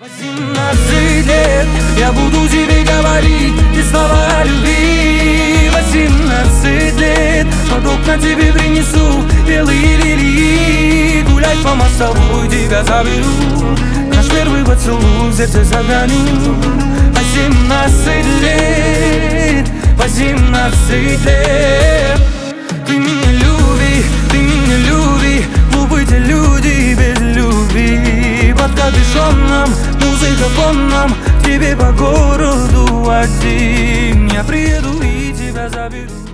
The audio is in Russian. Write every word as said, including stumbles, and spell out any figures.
восемнадцать лет, я буду тебе говорить те слова о любви. Восемнадцать лет, под окна тебе принесу белые лилии. Гулять по мостовой тебя заберу, наш первый поцелуй в сердце сохраню. Восемнадцать лет, восемнадцать лет. Ты меня люби, ты меня люби, глупые те люди без любви. Под капюшоном, музыка фоном, тебе по городу один. Я приеду и тебя заберу.